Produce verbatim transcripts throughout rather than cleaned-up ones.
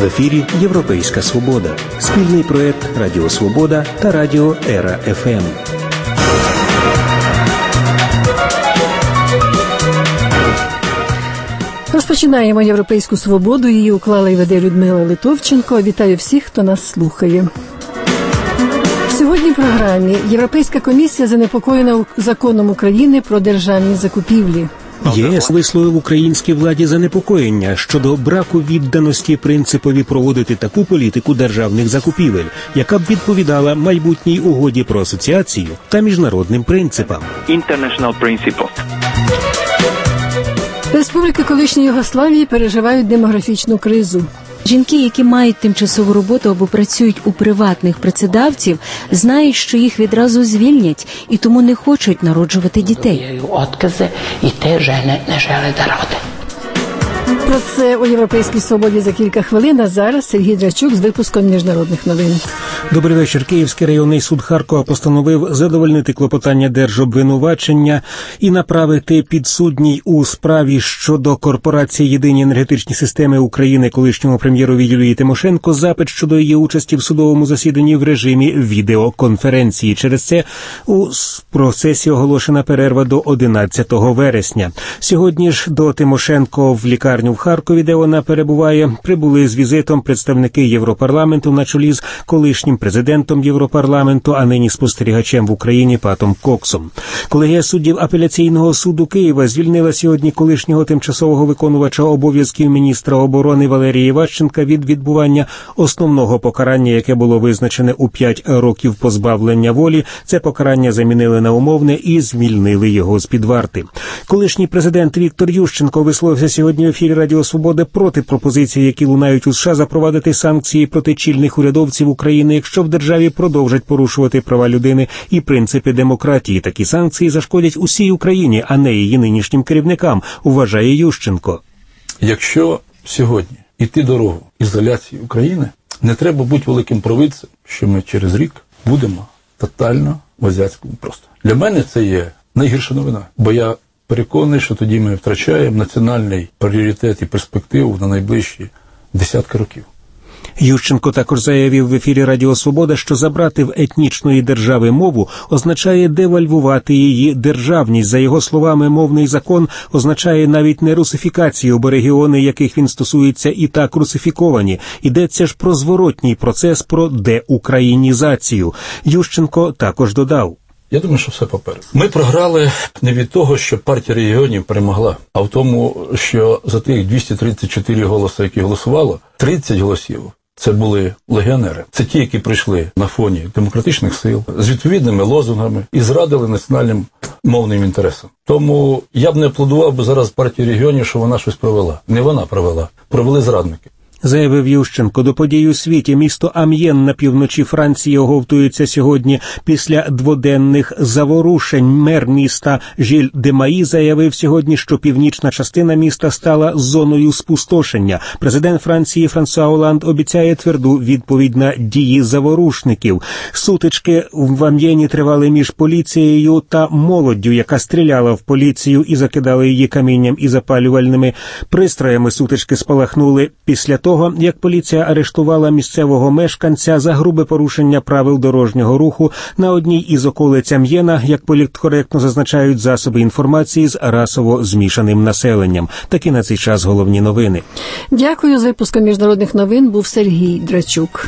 В ефірі «Європейська Свобода» – спільний проєкт Радіо Свобода та Радіо Ера еф ем. Розпочинаємо «Європейську Свободу». Її уклала і веде Людмила Литовченко. Вітаю всіх, хто нас слухає. Сьогодні в програмі Європейська комісія занепокоєна законом України про державні закупівлі. ЄС висловив українській владі занепокоєння щодо браку відданості принципові проводити таку політику державних закупівель, яка б відповідала майбутній угоді про асоціацію та міжнародним принципам. Республіки колишньої Югославії переживають демографічну кризу. Жінки, які мають тимчасову роботу або працюють у приватних працедавців, знають, що їх відразу звільнять і тому не хочуть народжувати дітей. Про це у «Європейській Свободі» за кілька хвилин, а зараз Сергій Драчук з випуском міжнародних новин. Добрий вечір. Київський районний суд Харкова постановив задовольнити клопотання держобвинувачення і направити підсудній у справі щодо корпорації «Єдині енергетичні системи України» колишньому прем'єрові Юлії Тимошенко запит щодо її участі в судовому засіданні в режимі відеоконференції. Через це у процесі оголошена перерва до одинадцятого вересня. Сьогодні ж до Тимошенко в лікарню в Харкові, де вона перебуває, прибули з візитом представники Європарламенту на чолі з колишнім президентом Європарламенту, а нині спостерігачем в Україні Патом Коксом. Колегія суддів апеляційного суду Києва звільнила сьогодні колишнього тимчасового виконувача обов'язків міністра оборони Валерія Іващенка від відбування основного покарання, яке було визначене у п'ять років позбавлення волі. Це покарання замінили на умовне і звільнили його з-під варти. Колишній президент Віктор Ющенко висловився сьогодні в ефірі Радіо Свобода проти пропозицій, які лунають у США, запровадити санкції проти чільних урядовців України, якщо в державі продовжать порушувати права людини і принципи демократії. Такі санкції зашкодять усій Україні, а не її нинішнім керівникам, вважає Ющенко. Якщо сьогодні йти дорогу ізоляції України, не треба бути великим провидцем, що ми через рік будемо тотально в азіатському просторі. Для мене це є найгірша новина, бо я переконаний, що тоді ми втрачаємо національний пріоритет і перспективу на найближчі десятки років. Ющенко також заявив в ефірі Радіо Свобода, що забрати в етнічної держави мову означає девальвувати її державність. За його словами, мовний закон означає навіть не русифікацію, бо регіони, яких він стосується, і так русифіковані. Йдеться ж про зворотній процес, про деукраїнізацію. Ющенко також додав. Я думаю, що все попереду. Ми програли не від того, що партія регіонів перемогла, а в тому, що за тих двісті тридцять чотири голоси, які голосувало, тридцять голосів – це були легіонери. Це ті, які прийшли на фоні демократичних сил, з відповідними лозунгами і зрадили національним мовним інтересам. Тому я б не аплодував би зараз партії регіонів, що вона щось провела. Не вона провела, провели зрадники. Заявив Ющенко. До подій у світі місто Амьєн на півночі Франції оговтується сьогодні після дводенних заворушень. Мер міста Жиль де Маї заявив сьогодні, що північна частина міста стала зоною спустошення. Президент Франції Франсуа Оланд обіцяє тверду відповідь на дії заворушників. Сутички в Амьєні тривали між поліцією та молоддю, яка стріляла в поліцію і закидала її камінням і запалювальними пристроями. Сутички спалахнули після того, того, як поліція арештувала місцевого мешканця за грубе порушення правил дорожнього руху на одній із околиць Амьєна, як політкоректно зазначають засоби інформації з расово змішаним населенням. Такі на цей час головні новини. Дякую. З випуском міжнародних новин був Сергій Драчук.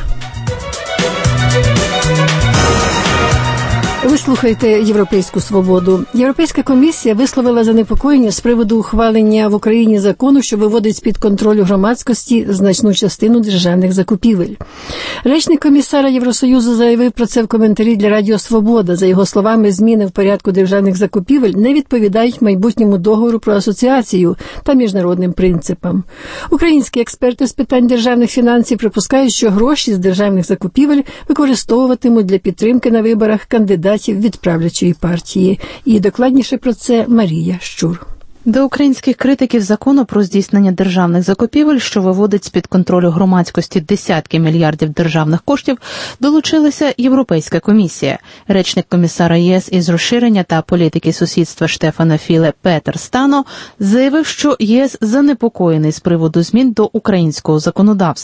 Ви слухаєте «Європейську Свободу». Європейська комісія висловила занепокоєння з приводу ухвалення в Україні закону, що виводить з-під контролю громадськості значну частину державних закупівель. Речник комісара Євросоюзу заявив про це в коментарі для Радіо Свобода. За його словами, зміни в порядку державних закупівель не відповідають майбутньому договору про асоціацію та міжнародним принципам. Українські експерти з питань державних фінансів припускають, що гроші з державних закупівель використовуватимуть для підтримки на виборах кандидатів від правлячої партії. І докладніше про це Марія Щур. До українських критиків закону про здійснення державних закупівель, що виводить з-під контролю громадськості десятки мільярдів державних коштів, долучилася Європейська комісія. Речник комісара ЄС із розширення та політики сусідства Штефана Філе Петер Стано заявив, що ЄС занепокоєний з приводу змін до українського законодавства.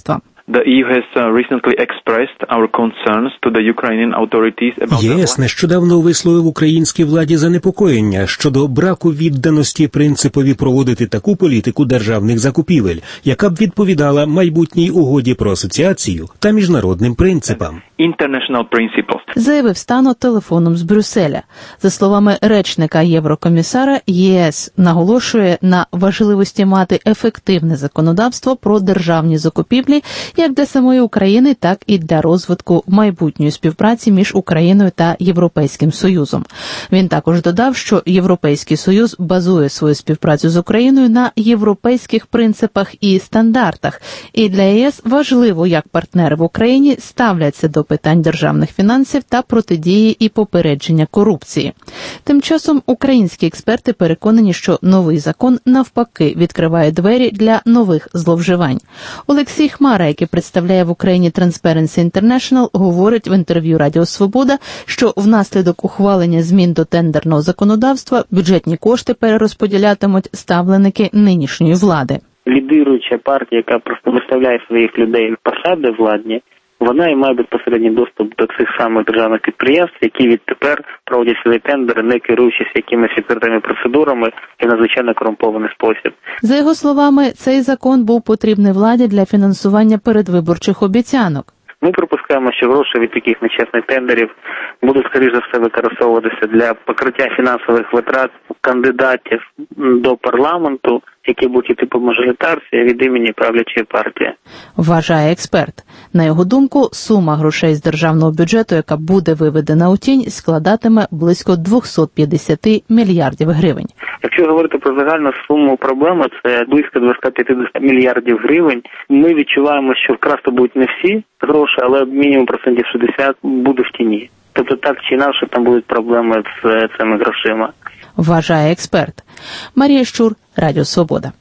The E U has recently expressed our concerns to the Ukrainian authorities about ЄС нещодавно висловив українській владі занепокоєння щодо браку відданості принципові проводити таку політику державних закупівель, яка б відповідала майбутній угоді про асоціацію та міжнародним принципам. International principles. Заявив Стано телефоном з Брюсселя. За словами речника Єврокомісара, ЄС наголошує на важливості мати ефективне законодавство про державні закупівлі як для самої України, так і для розвитку майбутньої співпраці між Україною та Європейським Союзом. Він також додав, що Європейський Союз базує свою співпрацю з Україною на європейських принципах і стандартах, і для ЄС важливо, як партнери в Україні ставляться до питань державних фінансів та протидії і попередження корупції. Тим часом українські експерти переконані, що новий закон навпаки відкриває двері для нових зловживань. Олексій Хмара, який представляє в Україні Transparency International, говорить в інтерв'ю Радіо Свобода, що внаслідок ухвалення змін до тендерного законодавства бюджетні кошти перерозподілятимуть ставленики нинішньої влади. Лідируюча партія, яка просто виставляє своїх людей в посади владні, вона і має безпосередній доступ до цих самих державних підприємств, які відтепер проводять свої тендери, не керуючись якимись відкритими процедурами і в надзвичайно корумпований спосіб. За його словами, цей закон був потрібний владі для фінансування передвиборчих обіцянок. Ми припускаємо, що гроші від таких нечесних тендерів будуть, скоріш за все, використовуватися для покриття фінансових витрат кандидатів до парламенту, які будуть йти по мажоритарці від імені правлячої партії. Вважає експерт. На його думку, сума грошей з державного бюджету, яка буде виведена у тінь, складатиме близько двісті п'ятдесят мільярдів гривень. Якщо говорити про загальну суму проблеми, це близько двісті п'ятдесят мільярдів гривень. Ми відчуваємо, що вкрасти будуть не всі гроші, але мінімум процентів шістдесят буде в тіні. Тобто так чи інакше там будуть проблеми з цими грошима. Вважає експерт. Марія Щур, Радіо Свобода.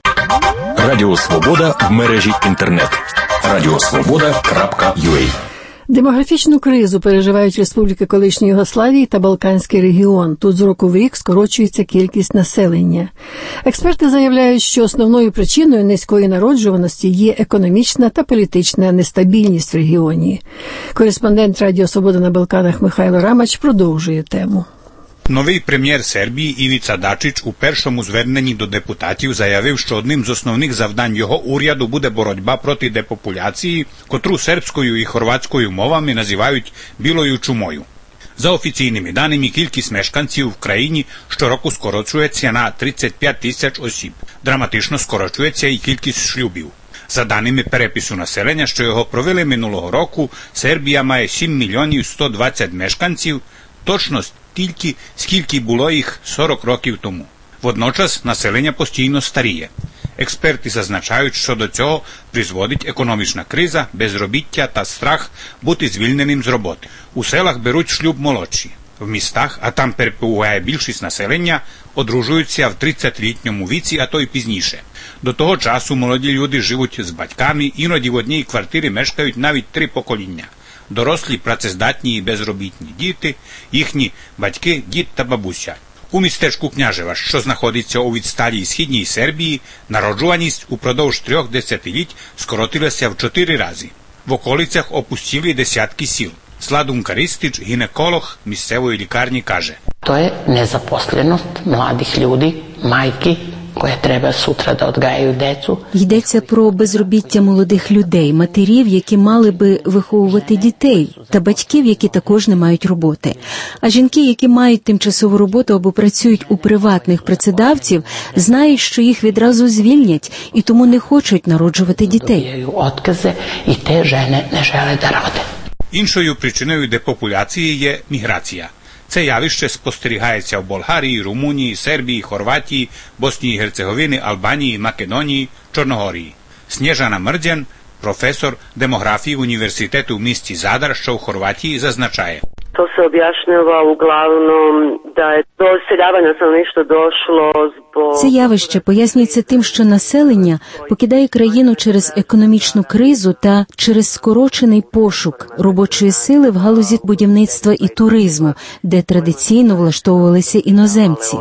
Радіо Свобода в мережі інтернет. радіосвобода крапка ю а. Демографічну кризу переживають республіки колишньої Югославії та Балканський регіон. Тут з року в рік скорочується кількість населення. Експерти заявляють, що основною причиною низької народжуваності є економічна та політична нестабільність в регіоні. Кореспондент Радіо Свобода на Балканах Михайло Рамач продовжує тему. Новий прем'єр Сербії Івіца Дачич у першому зверненні до депутатів заявив, що одним з основних завдань його уряду буде боротьба проти депопуляції, котру сербською і хорватською мовами називають білою чумою. За офіційними даними, кількість мешканців в країні щороку скорочується на тридцять п'ять тисяч осіб. Драматично скорочується і кількість шлюбів. За даними перепису населення, що його провели минулого року, Сербія має сім мільйонів сто двадцять мешканців, точно стільки, скільки було їх сорок років тому. Водночас населення постійно старіє. Експерти зазначають, що до цього призводить економічна криза, безробіття та страх бути звільненим з роботи. У селах беруть шлюб молодші. В містах, а там перебуває більшість населення, одружуються в тридцятилітньому віці, а то й пізніше. До того часу молоді люди живуть з батьками, іноді в одній квартирі мешкають навіть три покоління. Дорослі, працездатні і безробітні діти, їхні батьки, дід та бабуся. У містечку Княжева, що знаходиться у відсталій східній Сербії, народжуваність упродовж трьох десятиліть скоротилася в чотири рази. В околицях опустили десятки сіл. Sladunka Ristić, ginekolog місцевої лікарні, каже: To je nezaposlenost mladih ljudi, majki, koje treba sutra da odgajaju decu. Йдеться про безробіття молодих людей, матерів, які мали би виховувати дітей, та батьків, які також не мають роботи. А жінки, які мають тимчасову роботу або працюють у приватних працедавців, знають, що їх відразу звільнять і тому не хочуть народжувати дітей. Otkaze i te žene ne žele da rode. Іншою причиною депопуляції є міграція. Це явище спостерігається в Болгарії, Румунії, Сербії, Хорватії, Боснії і Герцеговини, Албанії, Македонії, Чорногорії. Снежана Мрдзян, професор демографії університету в місті Задар, що в Хорватії, зазначає: To se objašnjava uglavnom da je do odseljavanja stanovništva došlo zbog... Це явище пояснюється тим, що населення покидає країну через економічну кризу та через скорочений пошук робочої сили в галузі будівництва і туризму, де традиційно влаштовувалися іноземці.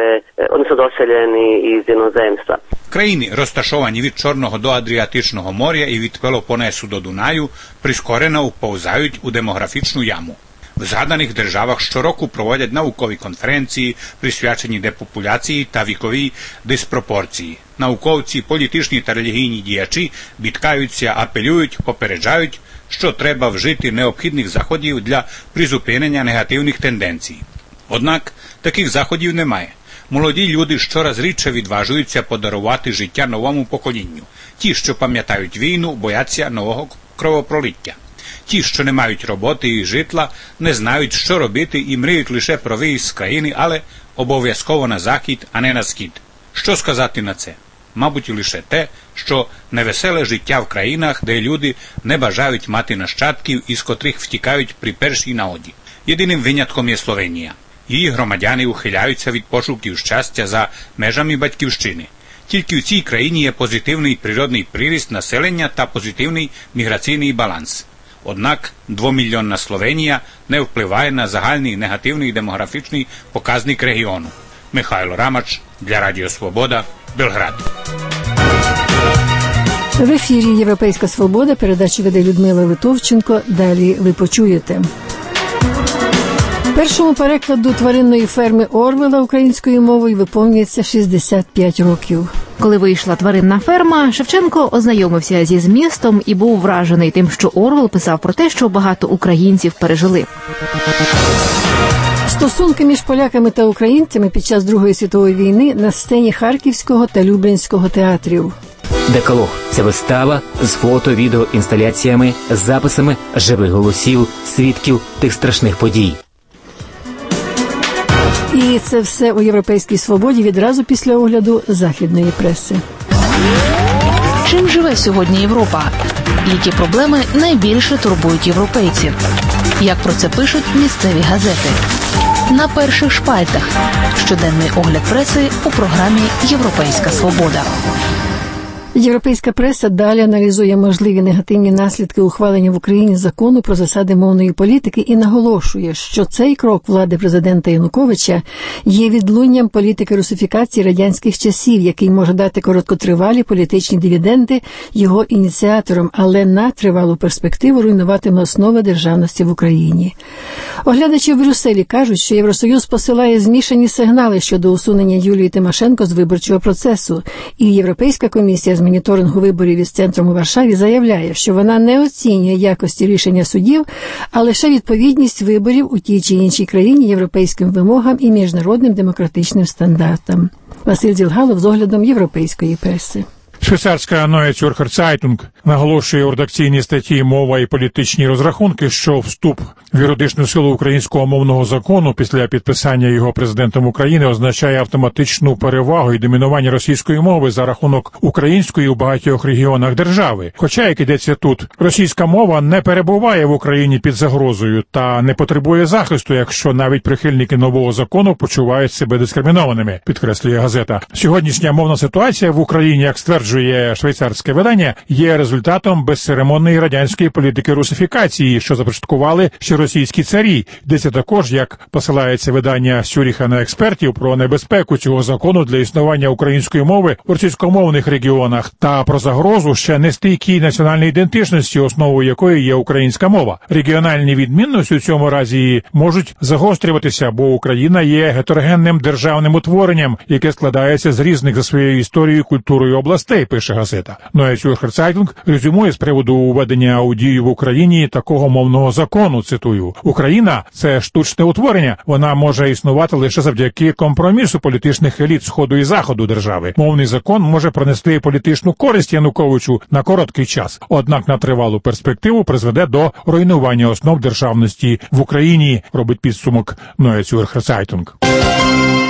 Країни, розташовані від Чорного до Адріатичного моря і від Пелопонесу до Дунаю, прискорено вповзають у демографічну яму. В згаданих державах щороку проводять наукові конференції, присвячені депопуляції та віковій диспропорції. Науковці, політичні та релігійні діячі бідкаються, апелюють, попереджають, що треба вжити необхідних заходів для призупинення негативних тенденцій. Однак таких заходів немає. Молоді люди щораз рідше відважуються подарувати життя новому поколінню. Ті, що пам'ятають війну, бояться нового кровопролиття. Ті, що не мають роботи і житла, не знають, що робити і мріють лише про виїзд з країни, але обов'язково на захід, а не на схід. Що сказати на це? Мабуть, лише те, що невеселе життя в країнах, де люди не бажають мати нащадків, із котрих втікають при першій нагоді. Єдиним винятком є Словенія. Її громадяни ухиляються від пошуків щастя за межами батьківщини. Тільки в цій країні є позитивний природний приріст населення та позитивний міграційний баланс. Однак двомільйонна Словенія не впливає на загальний негативний демографічний показник регіону. Михайло Рамач для Радіо Свобода, Белград. В ефірі «Європейська Свобода», передачу веде Людмила Литовченко. Далі ви почуєте. Першому перекладу тваринної ферми Орвела українською мовою виповнюється шістдесят п'ять років. Коли вийшла тваринна ферма, Шевченко ознайомився зі змістом і був вражений тим, що Орвел писав про те, що багато українців пережили. Стосунки між поляками та українцями під час Другої світової війни на сцені Харківського та Люблінського театрів. Декалог – це вистава з фото, відео, інсталяціями, записами живих голосів, свідків тих страшних подій. І це все у «Європейській Свободі» відразу після огляду західної преси. Чим живе сьогодні Європа? Які проблеми найбільше турбують європейців? Як про це пишуть місцеві газети? На перших шпальтах. Щоденний огляд преси у програмі «Європейська Свобода». Європейська преса далі аналізує можливі негативні наслідки ухвалення в Україні закону про засади мовної політики і наголошує, що цей крок влади президента Януковича є відлунням політики русифікації радянських часів, який може дати короткотривалі політичні дивіденди його ініціаторам, але на тривалу перспективу руйнуватиме основи державності в Україні. Оглядачі в Брюсселі кажуть, що Євросоюз посилає змішані сигнали щодо усунення Юлії Тимошенко з виборчого процесу, і Європейська комісія з моніторингу виборів із центром у Варшаві заявляє, що вона не оцінює якості рішення судів, а лише відповідність виборів у тій чи іншій країні європейським вимогам і міжнародним демократичним стандартам. Василь Дзілгалов з оглядом європейської преси. Швейцарська Neue Zürcher Zeitung наголошує у редакційній статті «Мова і політичні розрахунки», що вступ в юридичну силу українського мовного закону після підписання його президентом України означає автоматичну перевагу і домінування російської мови за рахунок української у багатьох регіонах держави. Хоча, як йдеться тут, російська мова не перебуває в Україні під загрозою та не потребує захисту, якщо навіть прихильники нового закону почувають себе дискримінованими, підкреслює газета. Сьогоднішня мовна ситуація в Україні, як стверджує швейцарське видання, є результатом безцеремонної радянської політики русифікації, що започаткували ще російські царі. Йдеться також, як посилається видання Сюріха на експертів, про небезпеку цього закону для існування української мови в російськомовних регіонах та про загрозу ще нестійкій національній ідентичності, основою якої є українська мова. Регіональні відмінності у цьому разі можуть загострюватися, бо Україна є гетерогенним державним утворенням, яке складається з різних за своєю історією і культурою областей, пише газета. Neue Zürcher Zeitung резюмує з приводу введення у дію в Україні такого мовного закону, цитую: «Україна – це штучне утворення. Вона може існувати лише завдяки компромісу політичних еліт Сходу і Заходу держави. Мовний закон може принести політичну користь Януковичу на короткий час, однак на тривалу перспективу призведе до руйнування основ державності в Україні», робить підсумок Neue Zürcher Zeitung.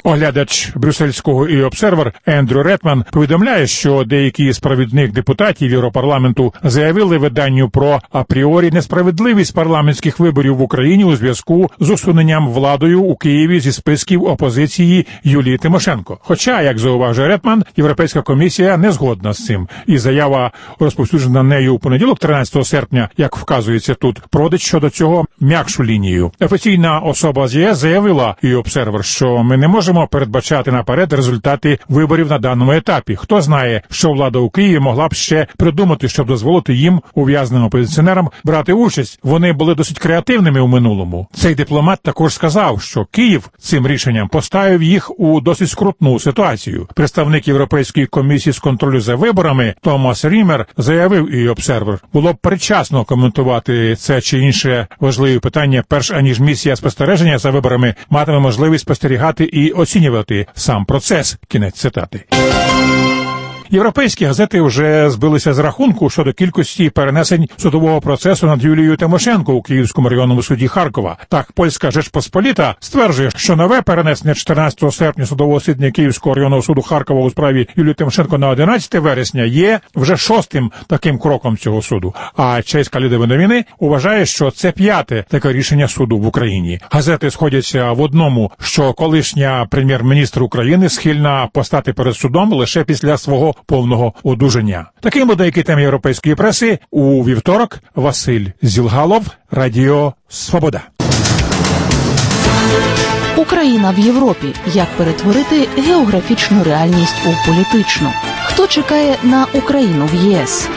Оглядач брюссельського і «Обсервер» Ендрю Ретман повідомляє, що деякі з провідних депутатів Європарламенту заявили виданню про апріорі несправедливість парламентських виборів в Україні у зв'язку з усуненням владою у Києві зі списків опозиції Юлії Тимошенко. Хоча, як зауважує Ретман, Європейська комісія не згодна з цим. І заява, розповсюджена нею у понеділок, тринадцятого серпня, як вказується тут, проводить щодо цього м'якшу лінію. Офіційна особа з ЄС заявила і «Обсервер», що ми не можемо передбачати наперед результати виборів на даному етапі. Хто знає, що влада у Києві могла б ще придумати, щоб дозволити їм, ув'язненим опозиціонерам, брати участь. Вони були досить креативними у минулому. Цей дипломат також сказав, що Київ цим рішенням поставив їх у досить скрутну ситуацію. Представник Європейської комісії з контролю за виборами Томас Рімер заявив і «Обсервер», було б передчасно коментувати це чи інше важливе питання, перш аніж місія спостереження за виборами матиме можливість спостерігати і оцінювати сам процес. Кінець цитати. Європейські газети вже збилися з рахунку щодо кількості перенесень судового процесу над Юлією Тимошенко у Київському районному суді Харкова. Так, польська Жечпосполіта стверджує, що нове перенесення чотирнадцятого серпня судового засідання Київського районного суду Харкова у справі Юлії Тимошенко на одинадцяте вересня є вже шостим таким кроком цього суду. А чеська Лідові новини вважає, що це п'яте таке рішення суду в Україні. Газети сходяться в одному, що колишня прем'єр-міністр України схильна постати перед судом лише після свого повного одужання. Таким буде деякі теми європейської преси у вівторок. Василь Зілгалов, Радіо Свобода. Україна в Європі. Як перетворити географічну реальність у політичну? Хто чекає на Україну в ЄС?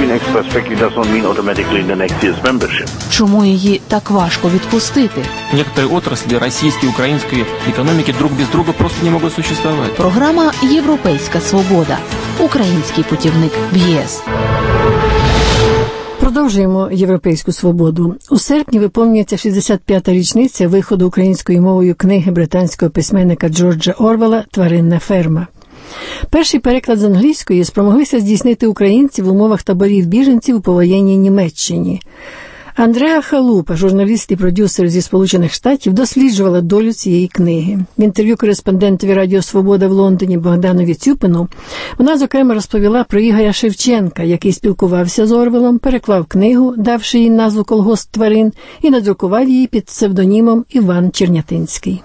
Чому її так важко відпустити? Некоторые отрасли российской и украинской экономики друг без друга просто не могут существовать. Програма «Європейська свобода». Український путівник в ЄС. Продовжуємо «Європейську свободу». У серпні виповнюється шістдесят п'ята річниця виходу українською мовою книги британського письменника Джорджа Орвелла «Тваринна ферма». Перший переклад з англійської спромоглися здійснити українці в умовах таборів біженців у повоєнній Німеччині. Андреа Халупа, журналіст і продюсер зі Сполучених Штатів, досліджувала долю цієї книги. В інтерв'ю кореспондентові Радіо Свобода в Лондоні Богданові Цюпину вона, зокрема, розповіла про Ігоря Шевченка, який спілкувався з Орвелом, переклав книгу, давши їй назву «Колгосп тварин», і надрукував її під псевдонімом Іван Чернятинський.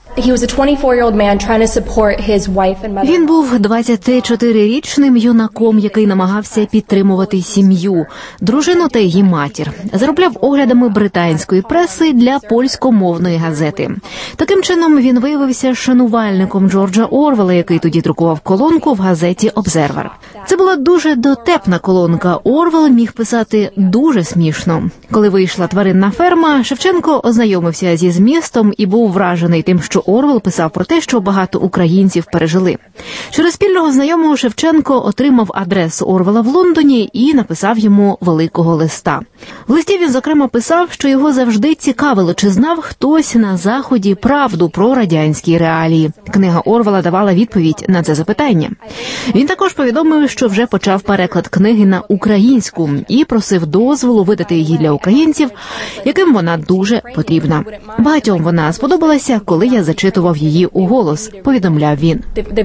Він був двадцятичотирирічним юнаком, який намагався підтримувати сім'ю, дружину та її матір. Заробляв оглядами британської преси для польськомовної газети. Таким чином, він виявився шанувальником Джорджа Орвелла, який тоді друкував колонку в газеті «Обзервер». Це була дуже дотепна колонка. Орвелл міг писати дуже смішно. Коли вийшла «Тваринна ферма», Шевченко ознайомився зі змістом і був вражений тим, що Орвелл писав про те, що багато українців пережили. Через спільного знайомого Шевченко отримав адресу Орвелла в Лондоні і написав йому великого листа. В листі він, зокрема, писав, що його завжди цікавило, чи знав хтось на Заході правду про радянські реалії. Книга Орвелла давала відповідь на це запитання. Він також повідомив, що вже почав переклад книги на українську і просив дозволу видати її для українців, яким вона дуже потрібна. Багатьом вона сподобалася, коли я зачитував її уголос, повідомляв він.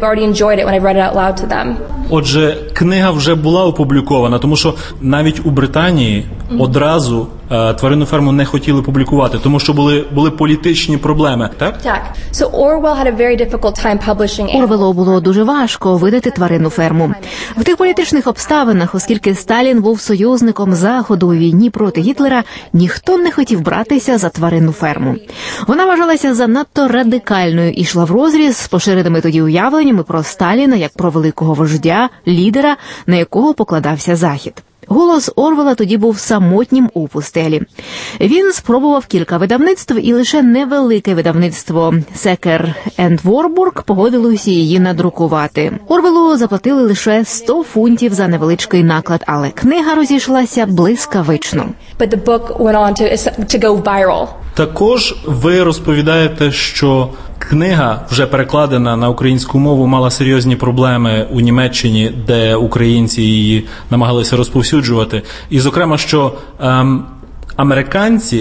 Отже, книга вже була опублікована, тому що навіть у Британії одразу е, «Тваринну ферму» не хотіли публікувати, тому що були, були політичні проблеми, так? Так. So Orwell had a very difficult time publishing. Орвеллу було дуже важко видати «Тваринну ферму». В тих політичних обставинах, оскільки Сталін був союзником Заходу у війні проти Гітлера, ніхто не хотів братися за «Тваринну ферму». Вона вважалася занадто радикальною і йшла врозріз з поширеними тоді уявленнями про Сталіна як про великого вождя, лідера, на якого покладався Захід. Голос Орвелла тоді був самотнім у пустелі. Він спробував кілька видавництв, і лише невелике видавництво «Секер енд Ворбург» погодилося її надрукувати. Орвеллу заплатили лише сто фунтів за невеличкий наклад, але книга розійшлася блискавично. But the book went on to, to go viral. Також ви розповідаєте, що книга, вже перекладена на українську мову, мала серйозні проблеми у Німеччині, де українці її намагалися розповсюджувати. І, зокрема, що ем, американці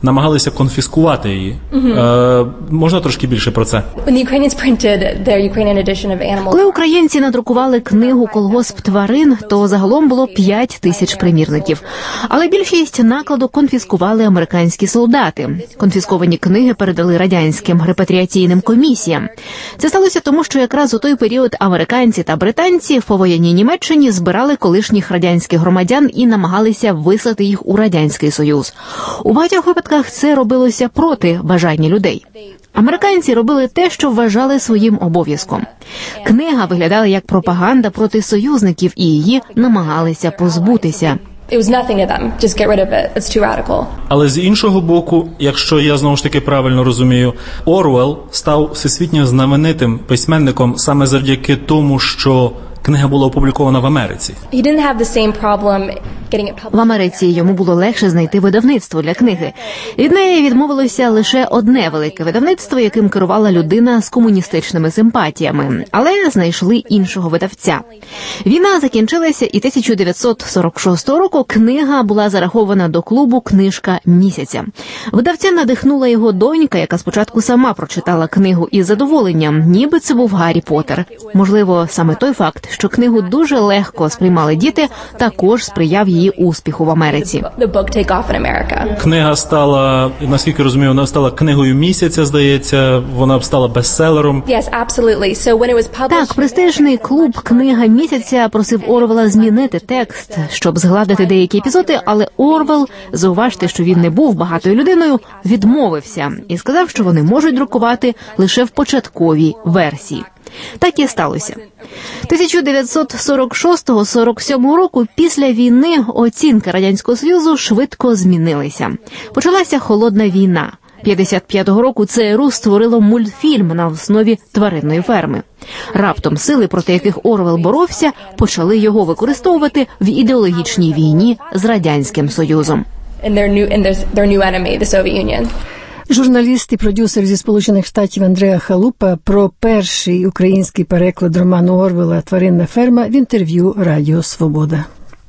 намагалися конфіскувати її. Мгм. Е, можна трошки більше про це? When the Ukrainians printed their Ukrainian edition of Animal Коли українці надрукували книгу «Колгосп тварин», то загалом було п'ять тисяч примірників. Але більшість накладу конфіскували американські солдати. Конфісковані книги передали радянським репатріаційним комісіям. Це сталося тому, що якраз у той період американці та британці в повоєнній Німеччині збирали колишніх радянських громадян і намагалися вислати їх у Радянський Союз. У багатьох випадках це робилося проти бажання людей. Американці робили те, що вважали своїм обов'язком. Книга виглядала як пропаганда проти союзників, і її намагалися позбутися. It was nothing to them. Just get rid of it. It's too radical. Але з іншого боку, якщо я знову ж таки правильно розумію, Орвелл став всесвітньо знаменитим письменником саме завдяки тому, що книга була опублікована в Америці. He didn't have the same problem getting it published. В Америці йому було легше знайти видавництво для книги. Від неї відмовилося лише одне велике видавництво, яким керувала людина з комуністичними симпатіями, але знайшли іншого видавця. Війна закінчилася, і тисяча дев'ятсот сорок шостого року книга була зарахована до клубу «Книжка місяця». Видавця надихнула його донька, яка спочатку сама прочитала книгу із задоволенням, ніби це був Гаррі Поттер. Можливо, саме той факт, що книгу дуже легко сприймали діти, також сприяв її успіху в Америці. The book take off in America. Книга стала, наскільки розумію, вона стала книгою місяця, здається, вона стала бестселером. Yes, absolutely. So when it was published, Так, престижний клуб «Книга місяця» просив Орвелла змінити текст, щоб згладити деякі епізоди, але Орвелл, зауважте, що він не був багатою людиною, відмовився і сказав, що вони можуть друкувати лише в початковій версії. Так і сталося. тисяча дев'ятсот сорок шостого — сорок сьомого року після війни оцінки Радянського Союзу швидко змінилися. Почалася холодна війна. п'ятдесят п'ятого року ЦРУ створило мультфільм на основі тваринної ферми. Раптом сили, проти яких Орвелл боровся, почали його використовувати в ідеологічній війні з Радянським Союзом. and their new and their, their new enemy, the Soviet Union. Журналіст і продюсер зі Сполучених Штатів Андреа Халупа про перший український переклад роману Орвелла «Тваринна ферма» в інтерв'ю Радіо Свобода.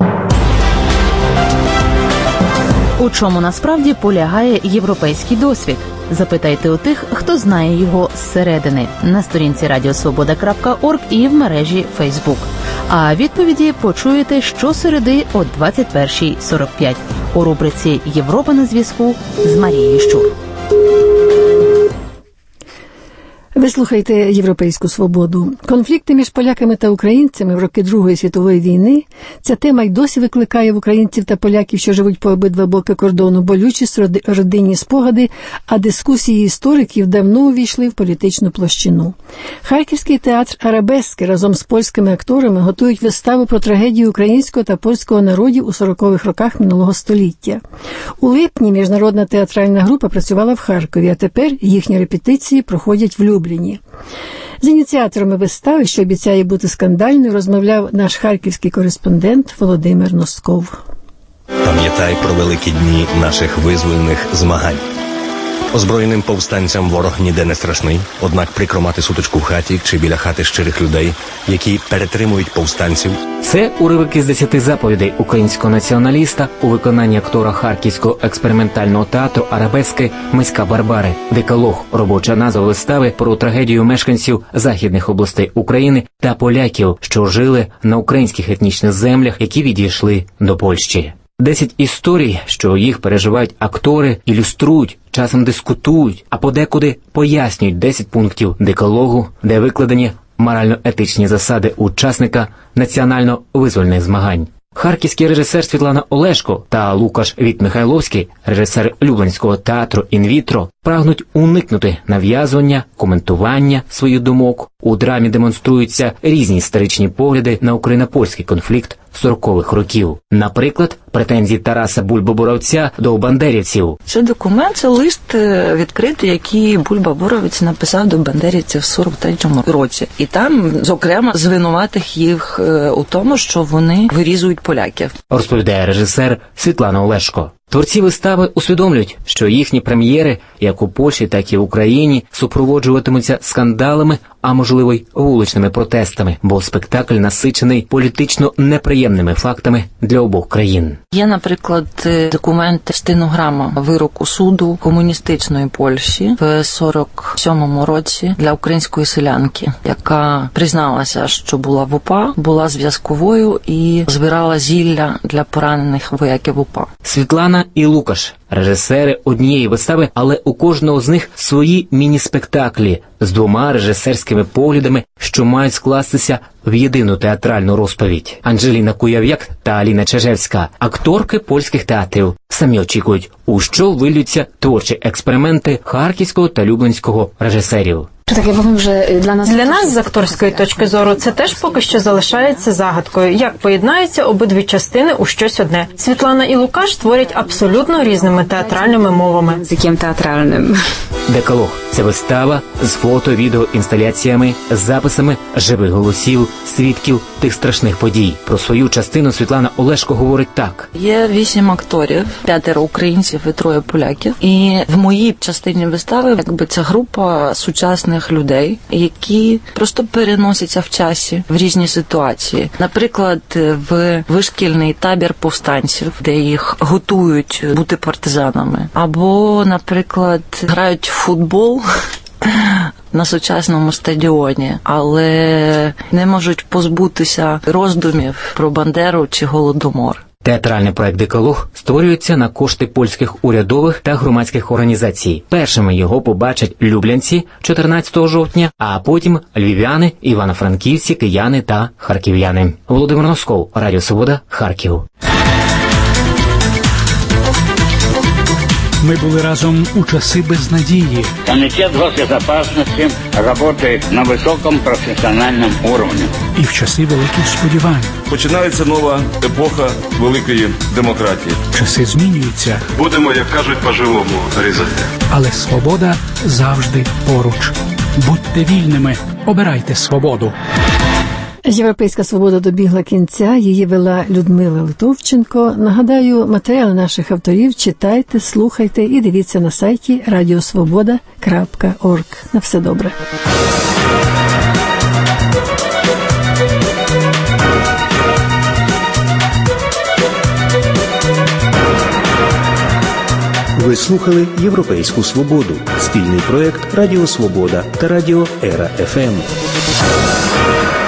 У чому насправді полягає європейський досвід? Запитайте у тих, хто знає його зсередини, на сторінці радіосвобода крапка орг і в мережі Фейсбук. А відповіді почуєте щосереди о двадцять першій сорок п'ять у рубриці «Європа на зв'язку» з Марією Щур. Ви слухаєте «Європейську свободу». Конфлікти між поляками та українцями в роки Другої світової війни – ця тема й досі викликає в українців та поляків, що живуть по обидва боки кордону, болючість, родинні спогади, а дискусії істориків давно увійшли в політичну площину. Харківський театр «Арабески» разом з польськими акторами готують виставу про трагедію українського та польського народів у сорокових роках минулого століття. У липні міжнародна театральна група працювала в Харкові, а тепер їхні репетиції проходять в Любліні. З ініціаторами вистави, що обіцяє бути скандальною, розмовляв наш харківський кореспондент Володимир Носков. Пам'ятай про великі дні наших визвольних змагань. Озброєним повстанцям ворог ніде не страшний, однак прикро мати сутичку в хаті чи біля хати щирих людей, які перетримують повстанців. Це уривок із десяти заповідей українського націоналіста у виконанні актора Харківського експериментального театру «Арабески» Миська Барбари. Декалог – робоча назва вистави про трагедію мешканців західних областей України та поляків, що жили на українських етнічних землях, які відійшли до Польщі. Десять історій, що їх переживають актори, ілюструють, часом дискутують, а подекуди пояснюють десять пунктів декалогу, де викладені морально-етичні засади учасника національно-визвольних змагань. Харківський режисер Світлана Олешко та Лукаш Віт-Михайловський, режисер Люблінського театру «Інвітро», прагнуть уникнути нав'язування, коментування своїх думок. У драмі демонструються різні історичні погляди на україно-польський конфлікт сорокових років. Наприклад, претензії Тараса Бульби-Боровця до бандерівців. Це документ, це лист відкритий, який Бульба-Боровець написав до бандерівців в сорок третьому році. І там, зокрема, звинуватих їх у тому, що вони вирізують поляків. Розповідає режисер Світлана Олешко. Творці вистави усвідомлюють, що їхні прем'єри, як у Польщі, так і в Україні, супроводжуватимуться скандалами, а можливо й вуличними протестами, бо спектакль насичений політично неприємними фактами для обох країн. Є, наприклад, документ, стенограма вироку суду комуністичної Польщі в сорок сьомому році для української селянки, яка призналася, що була в УПА, була зв'язковою і збирала зілля для поранених вояків УПА. Світлана і Лукаш – режисери однієї вистави, але у кожного з них свої міні-спектаклі з двома режисерськими поглядами, що мають скластися в єдину театральну розповідь. Анжеліна Куяв'як та Аліна Чижевська – акторки польських театрів. Самі очікують, у що вилються творчі експерименти харківського та люблінського режисерів. Так, я повім, вже для нас для нас з акторської точки зору це теж поки що залишається загадкою, як поєднаються обидві частини у щось одне. Світлана і Лукаш творять абсолютно різними театральними мовами. З яким театральним? Декалог – це вистава з фото-відеоінсталяціями, з записами живих голосів, свідків тих страшних подій. Про свою частину Світлана Олешко говорить так. Є вісім акторів, п'ятеро українців і троє поляків. І в моїй частині вистави якби це група сучасних людей, які просто переносяться в часі в різні ситуації. Наприклад, в вишкільний табір повстанців, де їх готують бути партизанами. Або, наприклад, грають в футбол на сучасному стадіоні, але не можуть позбутися роздумів про Бандеру чи Голодомор. Театральний проект «Декалог» створюється на кошти польських урядових та громадських організацій. Першими його побачать люблянці чотирнадцятого жовтня, а потім львів'яни, івано-франківці, кияни та харків'яни. Володимир Носков, Радіо Свобода, Харків. Мы были разом у часы безнадеги. Комитет госбезопасности работает на высоком профессиональном уровне. І в часи великих сподівань. Починається нова епоха великої демократії. Часи змінюються. Будемо, як кажуть, по-живому різати. Але свобода завжди поруч. Будьте вільними, обирайте свободу. Європейська свобода добігла кінця, її вела Людмила Литовченко. Нагадаю, матеріали наших авторів читайте, слухайте і дивіться на сайті радіосвобода крапка орг. На все добре. Ви слухали «Європейську свободу» – спільний проєкт Радіо Свобода та Радіо Ера еф ем.